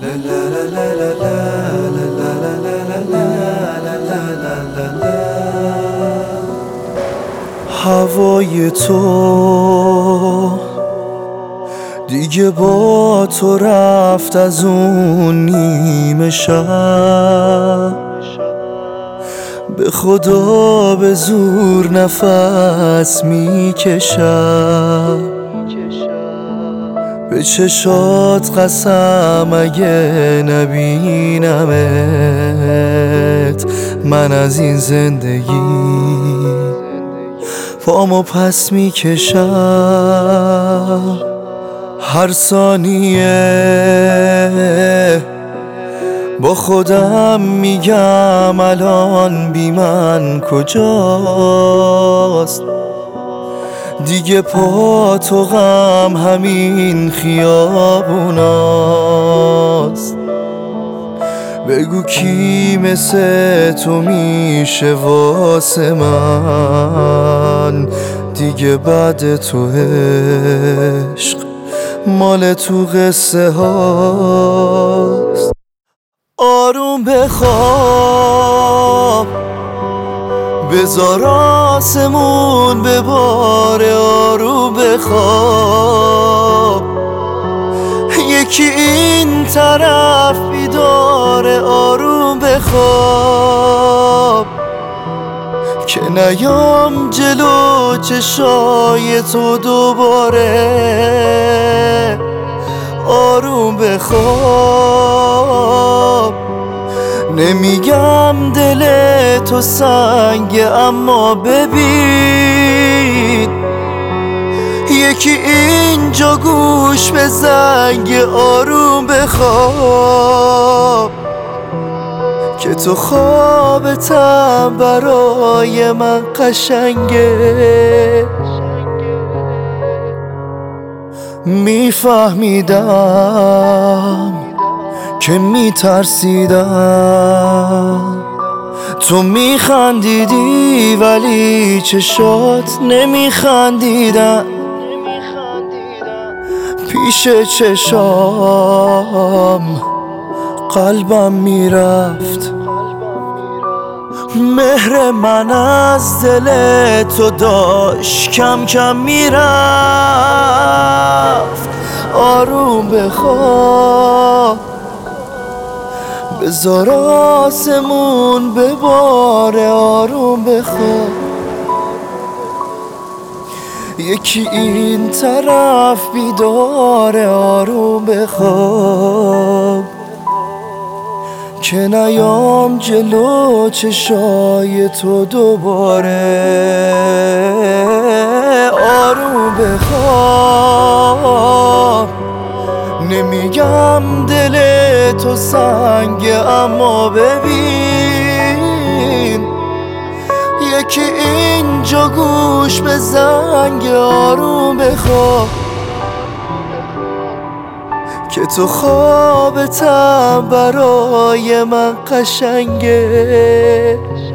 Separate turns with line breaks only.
هوای تو دیگه با تو رفت از اون نیمه شب، به خدا به زور نفس میکشم، به چشات قسم اگه نبینمت من از این زندگی پامو پس میکشم. هر ثانیه با خودم میگم الان بی من کجاست، دیگه پا تو غم همین خیابوناست. بگو کی مثل تو میشه واسه من، دیگه بعد تو عشق مال تو قصه هاست. آروم بخواب بذار آسمون بباره، آروم بخواب یکی این طرف بیداره، آروم بخواب که نیام جلو چشای تو دوباره. آروم بخواب نمیگم دل تو سنگه، اما ببین یکی اینجا گوش به زنگ. آروم بخواب که تو خوابتم برای من قشنگه. میفهمیدم که میترسیدم، تو میخندیدی ولی چشات نمیخندیدن، پیش چشام قلبم میرفت، مهر من از دل تو داشت کم کم میرفت. آروم بخواب بذار آسمون بباره، آروم بخواب یکی این طرف بیداره، آروم بخواب که نیام جلو چشای تو دوباره. آروم بخواب نمیگم دل تو سنگه، اما ببین یکی اینجا گوش به زنگ. آروم بخواب که تو خوابتم برای من قشنگه.